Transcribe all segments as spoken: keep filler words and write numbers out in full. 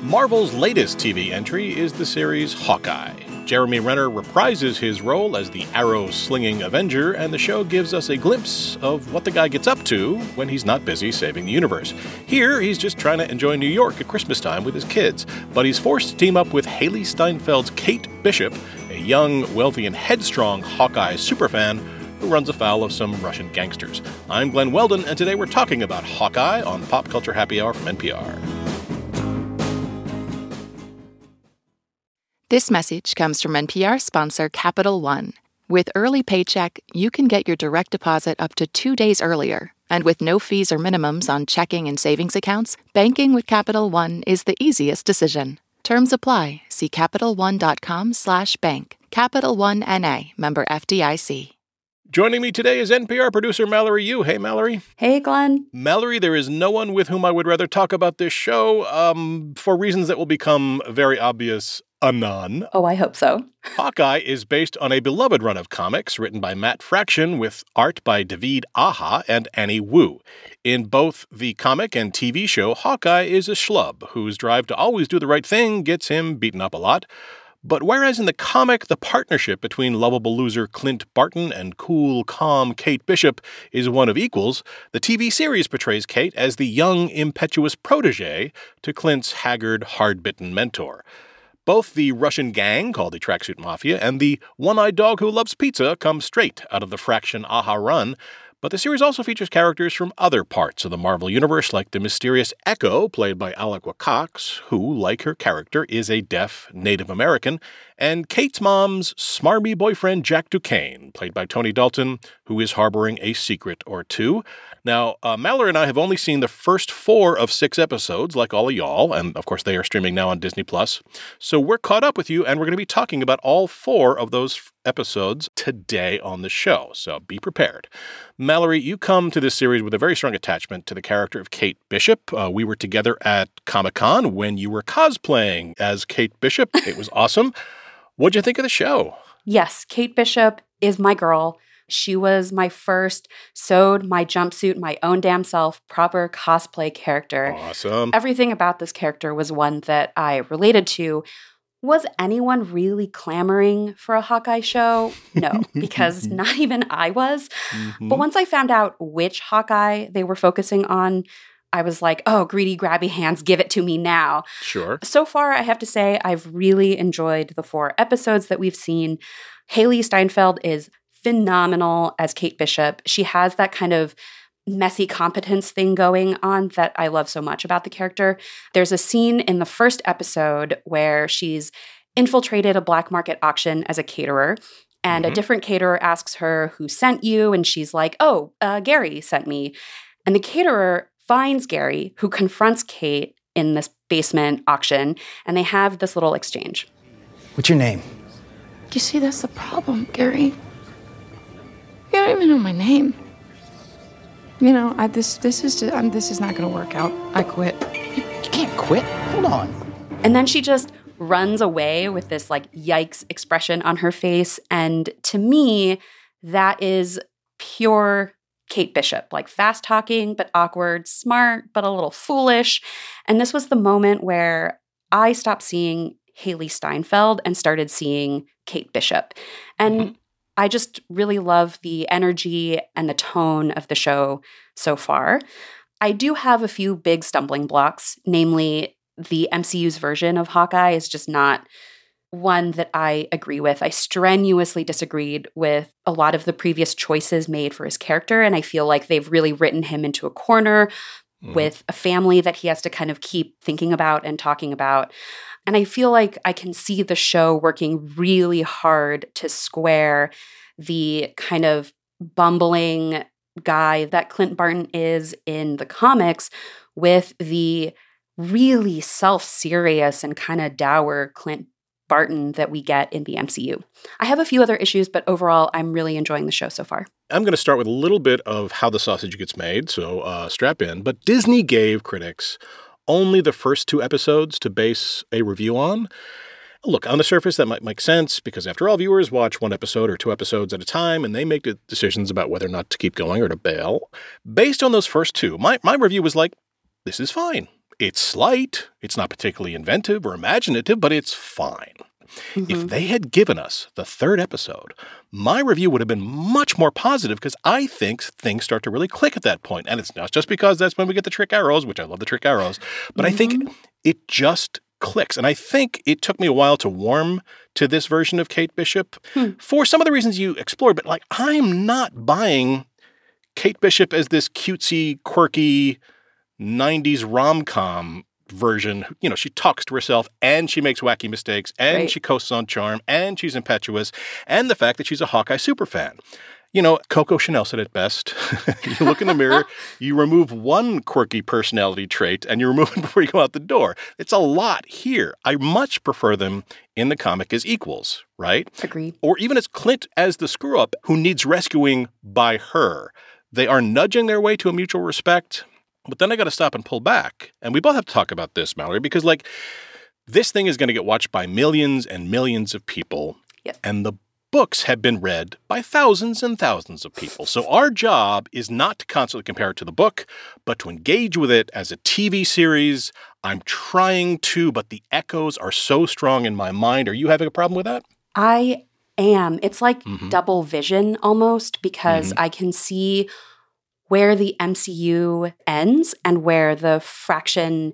Marvel's latest T V entry is the series Hawkeye. Jeremy Renner reprises his role as the arrow-slinging Avenger, and the show gives us a glimpse of what the guy gets up to when he's not busy saving the universe. Here, he's just trying to enjoy New York at Christmas time with his kids, but he's forced to team up with Hailee Steinfeld's Kate Bishop, a young, wealthy, and headstrong Hawkeye superfan who runs afoul of some Russian gangsters. I'm Glenn Weldon, and today we're talking about Hawkeye on Pop Culture Happy Hour from N P R. This message comes from N P R sponsor Capital One. With Early Paycheck, you can get your direct deposit up to two days earlier. And with no fees or minimums on checking and savings accounts, banking with Capital One is the easiest decision. Terms apply. See CapitalOne.com slash bank. Capital One N A, member F D I C. Joining me today is N P R producer Mallory Yu. Hey, Mallory. Hey, Glenn. Mallory, there is no one with whom I would rather talk about this show, um, for reasons that will become very obvious anon. Oh, I hope so. Hawkeye is based on a beloved run of comics written by Matt Fraction with art by David Aja and Annie Wu. In both the comic and T V show, Hawkeye is a schlub whose drive to always do the right thing gets him beaten up a lot. But whereas in the comic, the partnership between lovable loser Clint Barton and cool, calm Kate Bishop is one of equals, the T V series portrays Kate as the young, impetuous protege to Clint's haggard, hard-bitten mentor. Both the Russian gang, called the Tracksuit Mafia, and the one-eyed dog who loves pizza come straight out of the Fraction Aja run, but the series also features characters from other parts of the Marvel Universe, like the mysterious Echo, played by Alaqua Cox, who, like her character, is a deaf Native American, and Kate's mom's smarmy boyfriend, Jack Duquesne, played by Tony Dalton, who is harboring a secret or two. Now, uh, Mallory and I have only seen the first four of six episodes, like all of y'all, and of course they are streaming now on Disney Plus. So we're caught up with you, and we're going to be talking about all four of those episodes today on the show, so be prepared. Mallory, you come to this series with a very strong attachment to the character of Kate Bishop. Uh, we were together at Comic-Con when you were cosplaying as Kate Bishop. It was awesome. What'd you think of the show? Yes, Kate Bishop is my girl. She was my first sewed my jumpsuit, my own damn self, proper cosplay character. Awesome. Everything about this character was one that I related to. Was anyone really clamoring for a Hawkeye show? No, because not even I was. Mm-hmm. But once I found out which Hawkeye they were focusing on, I was like, oh, greedy, grabby hands, give it to me now. Sure. So far, I have to say, I've really enjoyed the four episodes that we've seen. Hailee Steinfeld is phenomenal as Kate Bishop. She has that kind of messy competence thing going on that I love so much about the character. There's a scene in the first episode where she's infiltrated a black market auction as a caterer, and mm-hmm. a different caterer asks her, who sent you? And she's like, oh, uh, Gary sent me. And the caterer finds Gary, who confronts Kate in this basement auction, and they have this little exchange. What's your name? You see, that's the problem, Gary. You don't even know my name. You know, I, this this is just, I'm, this is not going to work out. I quit. You, you can't quit. Hold on. And then she just runs away with this like yikes expression on her face. And to me, that is pure Kate Bishop, like fast talking but awkward, smart but a little foolish. And this was the moment where I stopped seeing Hailee Steinfeld and started seeing Kate Bishop. And mm-hmm. I just really love the energy and the tone of the show so far. I do have a few big stumbling blocks, namely the M C U's version of Hawkeye is just not one that I agree with. I strenuously disagreed with a lot of the previous choices made for his character, and I feel like they've really written him into a corner mm. with a family that he has to kind of keep thinking about and talking about. And I feel like I can see the show working really hard to square the kind of bumbling guy that Clint Barton is in the comics with the really self-serious and kind of dour Clint Barton that we get in the M C U. I have a few other issues, but overall, I'm really enjoying the show so far. I'm going to start with a little bit of how the sausage gets made, so uh, strap in. But Disney gave critics only the first two episodes to base a review on. Look, on the surface, that might make sense, because after all, viewers watch one episode or two episodes at a time, and they make decisions about whether or not to keep going or to bail. Based on those first two, my, my review was like, this is fine. It's slight, it's not particularly inventive or imaginative, but it's fine. Mm-hmm. If they had given us the third episode, my review would have been much more positive because I think things start to really click at that point. And it's not just because that's when we get the trick arrows, which I love the trick arrows, but mm-hmm. I think it just clicks. And I think it took me a while to warm to this version of Kate Bishop hmm. for some of the reasons you explored. But like, I'm not buying Kate Bishop as this cutesy, quirky nineties rom-com version. You know, she talks to herself and she makes wacky mistakes and right. she coasts on charm and she's impetuous and the fact that she's a Hawkeye superfan. You know, Coco Chanel said it best. You look in the mirror, you remove one quirky personality trait and you remove it before you go out the door. It's a lot here. I much prefer them in the comic as equals, right? Agreed. Or even as Clint as the screw-up who needs rescuing by her. They are nudging their way to a mutual respect. But then I got to stop and pull back. And we both have to talk about this, Mallory, because like this thing is going to get watched by millions and millions of people. Yes. And the books have been read by thousands and thousands of people. So our job is not to constantly compare it to the book, but to engage with it as a T V series. I'm trying to, but the echoes are so strong in my mind. Are you having a problem with that? I am. It's like mm-hmm. double vision almost because mm-hmm. I can see where the M C U ends and where the Fraction,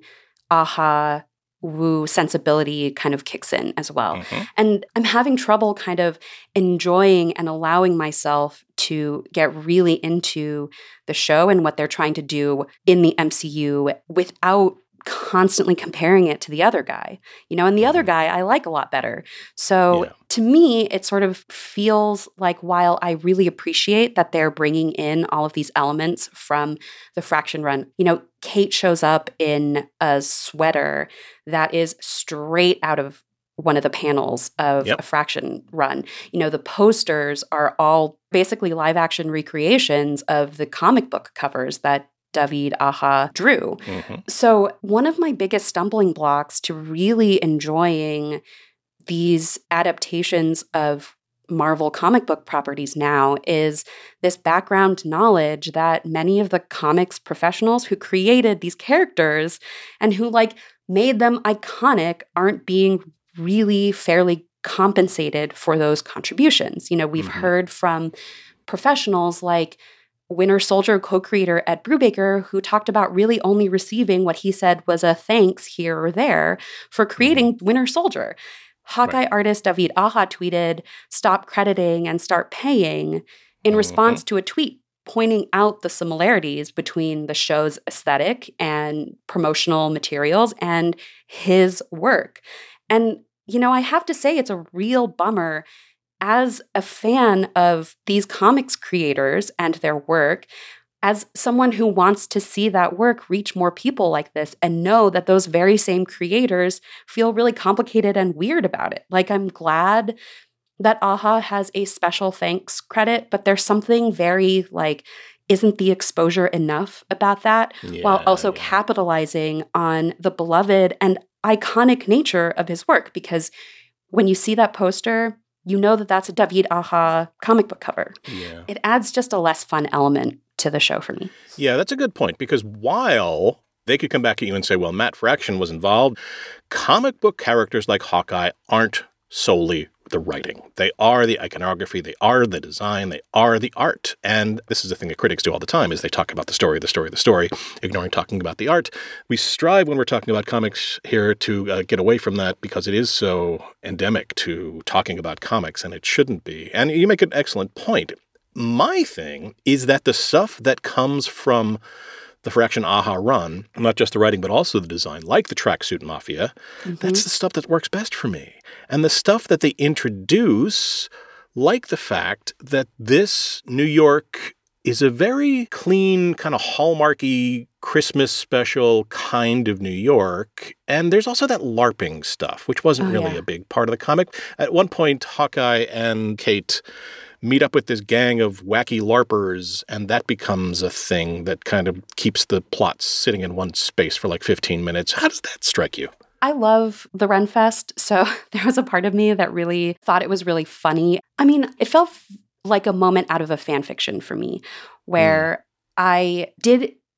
aha, woo sensibility kind of kicks in as well. Mm-hmm. And I'm having trouble kind of enjoying and allowing myself to get really into the show and what they're trying to do in the M C U without constantly comparing it to the other guy, you know, and the other guy I like a lot better. So yeah. to me, it sort of feels like while I really appreciate that they're bringing in all of these elements from the Fraction run, you know, Kate shows up in a sweater that is straight out of one of the panels of yep. a Fraction run. You know, the posters are all basically live action recreations of the comic book covers that David Aja drew. Mm-hmm. So one of my biggest stumbling blocks to really enjoying these adaptations of Marvel comic book properties now is this background knowledge that many of the comics professionals who created these characters and who like made them iconic aren't being really fairly compensated for those contributions. You know, we've mm-hmm. heard from professionals like Winter Soldier co-creator Ed Brubaker, who talked about really only receiving what he said was a thanks here or there for creating mm-hmm. Winter Soldier. Hawkeye right. artist David Aja tweeted, "Stop crediting and start paying," in mm-hmm. response to a tweet pointing out the similarities between the show's aesthetic and promotional materials and his work. And, you know, I have to say it's a real bummer as a fan of these comics creators and their work, as someone who wants to see that work reach more people like this and know that those very same creators feel really complicated and weird about it. Like, I'm glad that Aja has a special thanks credit, but there's something very like, isn't the exposure enough about that, yeah, while also yeah. capitalizing on the beloved and iconic nature of his work? Because when you see that poster, you know that that's a David Aja comic book cover. Yeah. It adds just a less fun element to the show for me. Yeah, that's a good point, because while they could come back at you and say, well, Matt Fraction was involved, comic book characters like Hawkeye aren't solely the writing. They are the iconography, they are the design, they are the art. And this is the thing that critics do all the time, is they talk about the story, the story, the story, ignoring talking about the art. We strive when we're talking about comics here to uh, get away from that, because it is so endemic to talking about comics, and it shouldn't be. And you make an excellent point. My thing is that the stuff that comes from the Fraction Aja run, not just the writing, but also the design, like the Tracksuit Mafia, mm-hmm. that's the stuff that works best for me. And the stuff that they introduce, like the fact that this New York is a very clean, kind of hallmarky Christmas special kind of New York. And there's also that LARPing stuff, which wasn't oh, really yeah. a big part of the comic. At one point, Hawkeye and Kate meet up with this gang of wacky LARPers, and that becomes a thing that kind of keeps the plot sitting in one space for like fifteen minutes. How does that strike you? I love the Renfest, so there was a part of me that really thought it was really funny. I mean, it felt like a moment out of a fan fiction for me, where mm. I did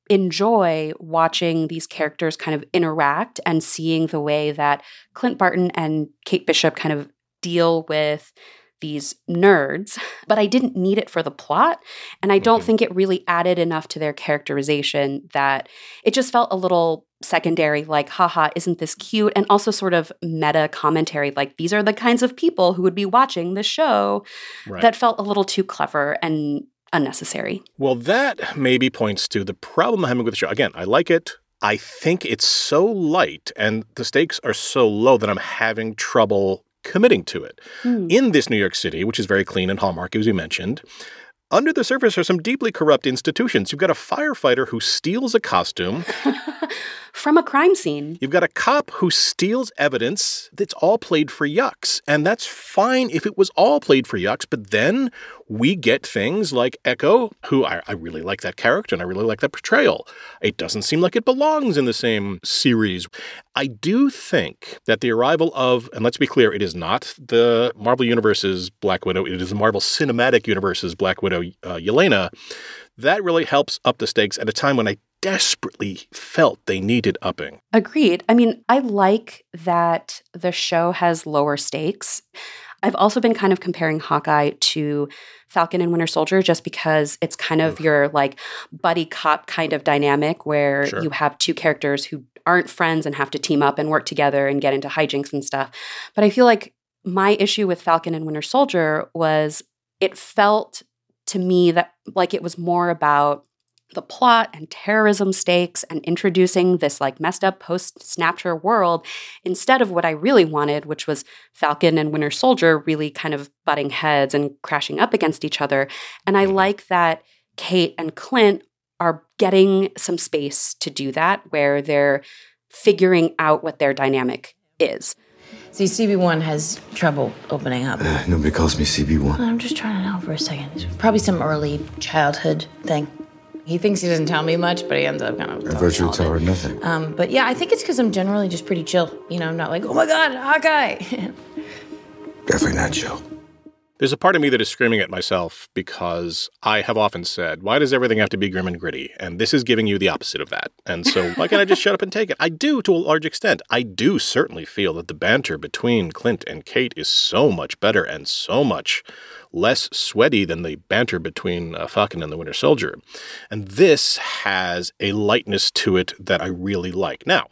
enjoy watching these characters kind of interact and seeing the way that Clint Barton and Kate Bishop kind of deal with these nerds, but I didn't need it for the plot. And I don't mm-hmm. think it really added enough to their characterization that it just felt a little secondary, like, haha, isn't this cute? And also sort of meta commentary, like, these are the kinds of people who would be watching this show. Right. That felt a little too clever and unnecessary. Well, that maybe points to the problem I'm having with the show. Again, I like it. I think it's so light and the stakes are so low that I'm having trouble committing to it. Hmm. In this New York City, which is very clean and Hallmark, as you mentioned, under the surface are some deeply corrupt institutions. You've got a firefighter who steals a costume. From a crime scene. You've got a cop who steals evidence that's all played for yucks. And that's fine if it was all played for yucks. But then we get things like Echo, who I, I really like that character and I really like that portrayal. It doesn't seem like it belongs in the same series. I do think that the arrival of, and let's be clear, it is not the Marvel Universe's Black Widow. It is the Marvel Cinematic Universe's Black Widow, uh, Yelena. That really helps up the stakes at a time when I desperately felt they needed upping. Agreed. I mean, I like that the show has lower stakes. I've also been kind of comparing Hawkeye to Falcon and Winter Soldier just because it's kind of your like buddy cop kind of dynamic where sure. you have two characters who aren't friends and have to team up and work together and get into hijinks and stuff. But I feel like my issue with Falcon and Winter Soldier was it felt to me that like it was more about the plot and terrorism stakes and introducing this like messed up post-Snapchat world instead of what I really wanted, which was Falcon and Winter Soldier really kind of butting heads and crashing up against each other. And I like that Kate and Clint are getting some space to do that where they're figuring out what their dynamic is. See, C B one has trouble opening up. Uh, nobody calls me C B one. I'm just trying to know for a second. It's probably some early childhood thing. He thinks he doesn't tell me much, but he ends up kind of... I virtually tell her nothing. Um, but yeah, I think it's because I'm generally just pretty chill. You know, I'm not like, oh my God, Hawkeye. Definitely not chill. There's a part of me that is screaming at myself because I have often said, why does everything have to be grim and gritty? And this is giving you the opposite of that. And so why can't I just shut up and take it? I do to a large extent. I do certainly feel that the banter between Clint and Kate is so much better and so much less sweaty than the banter between uh, Falcon and the Winter Soldier. And this has a lightness to it that I really like. Now,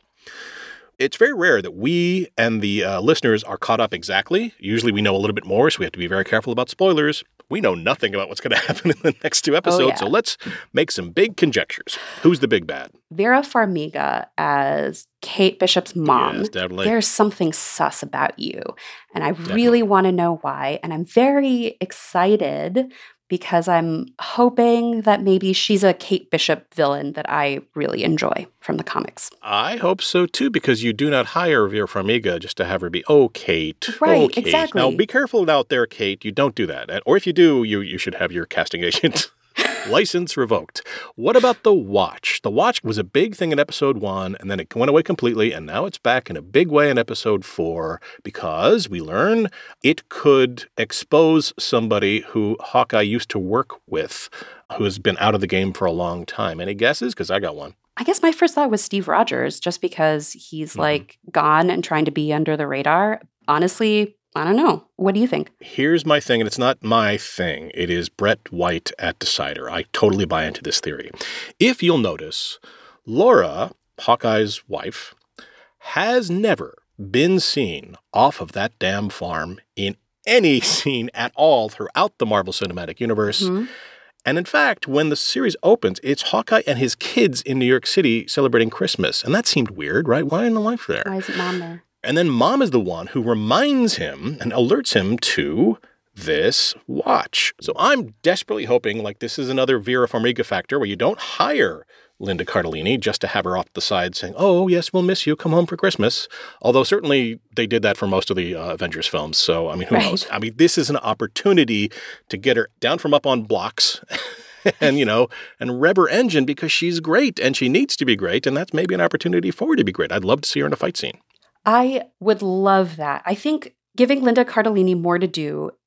it's very rare that we and the uh, listeners are caught up exactly. Usually we know a little bit more, so we have to be very careful about spoilers. We know nothing about what's going to happen in the next two episodes, oh, yeah. So let's make some big conjectures. Who's the big bad? Vera Farmiga as Kate Bishop's mom. Yes, definitely. There's something sus about you, and I definitely. really want to know why, and I'm very excited because I'm hoping that maybe she's a Kate Bishop villain that I really enjoy from the comics. I hope so, too, because you do not hire Vera Farmiga just to have her be, oh, Kate. Right, oh, Kate. exactly. Now, be careful out there, Kate. You don't do that. Or if you do, you, you should have your casting agent license revoked. What about The Watch? The Watch was a big thing in episode one, and then it went away completely, and now it's back in a big way in episode four because we learn it could expose somebody who Hawkeye used to work with who has been out of the game for a long time. Any guesses? Because I got one. I guess my first thought was Steve Rogers, just because he's mm-hmm. like gone and trying to be under the radar. Honestly, I don't know. What do you think? Here's my thing, and it's not my thing. It is Brett White at Decider. I totally buy into this theory. If you'll notice, Laura, Hawkeye's wife, has never been seen off of that damn farm in any scene at all throughout the Marvel Cinematic Universe. Mm-hmm. And in fact, when the series opens, it's Hawkeye and his kids in New York City celebrating Christmas. And that seemed weird, right? Why isn't the wife there? Why isn't Mom there? And then Mom is the one who reminds him and alerts him to this watch. So I'm desperately hoping like this is another Vera Farmiga factor where you don't hire Linda Cardellini just to have her off the side saying, oh, yes, we'll miss you. Come home for Christmas. Although certainly they did that for most of the uh, Avengers films. So, I mean, who right. knows? I mean, this is an opportunity to get her down from up on blocks and, you know, and rev her engine because she's great and she needs to be great. And that's maybe an opportunity for her to be great. I'd love to see her in a fight scene. I would love that. I think giving Linda Cardellini more to do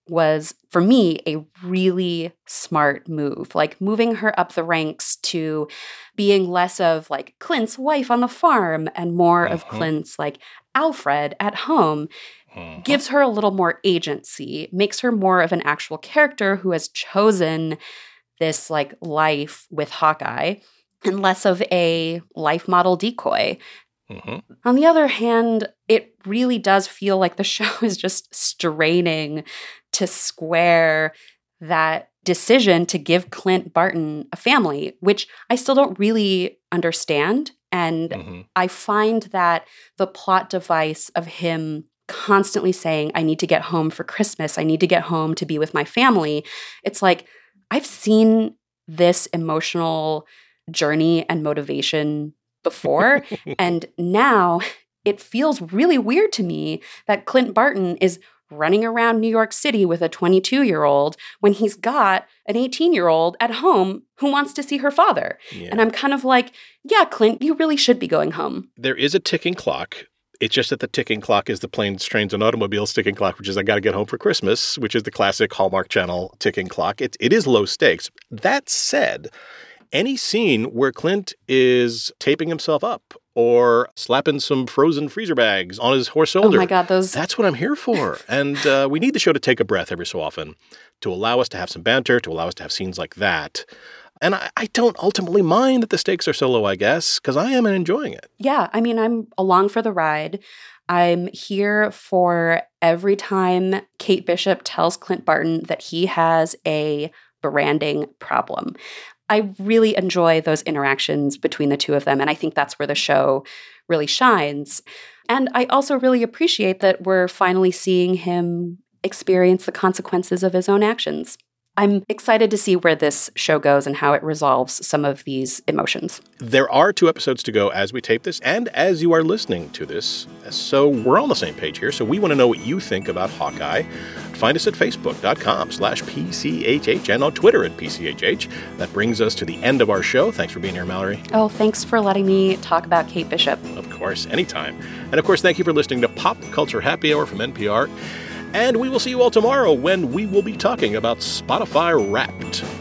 was, for me, a really smart move. Like moving her up the ranks to being less of like Clint's wife on the farm and more mm-hmm. of Clint's like Alfred at home mm-hmm. gives her a little more agency, makes her more of an actual character who has chosen this like life with Hawkeye and less of a life model decoy. Mm-hmm. On the other hand, it really does feel like the show is just straining to square that decision to give Clint Barton a family, which I still don't really understand. And mm-hmm. I find that the plot device of him constantly saying, I need to get home for Christmas, I need to get home to be with my family. It's like, I've seen this emotional journey and motivation before. And now it feels really weird to me that Clint Barton is running around New York City with a twenty-two-year-old when he's got an eighteen-year-old at home who wants to see her father. Yeah. And I'm kind of like, yeah, Clint, you really should be going home. There is a ticking clock. It's just that the ticking clock is the planes, trains, and automobiles ticking clock, which is I got to get home for Christmas, which is the classic Hallmark Channel ticking clock. It, it is low stakes. That said, any scene where Clint is taping himself up or slapping some frozen freezer bags on his horse shoulder. Oh my God, those... That's what I'm here for. And uh, we need the show to take a breath every so often to allow us to have some banter, to allow us to have scenes like that. And I, I don't ultimately mind that the stakes are so low, I guess, because I am enjoying it. Yeah, I mean, I'm along for the ride. I'm here for every time Kate Bishop tells Clint Barton that he has a branding problem. I really enjoy those interactions between the two of them, and I think that's where the show really shines. And I also really appreciate that we're finally seeing him experience the consequences of his own actions. I'm excited to see where this show goes and how it resolves some of these emotions. There are two episodes to go as we tape this and as you are listening to this. So we're on the same page here. So we want to know what you think about Hawkeye. Find us at facebook.com slash PCHH and on Twitter at P C H H. That brings us to the end of our show. Thanks for being here, Mallory. Oh, thanks for letting me talk about Kate Bishop. Of course, anytime. And of course, thank you for listening to Pop Culture Happy Hour from N P R. And we will see you all tomorrow when we will be talking about Spotify Wrapped.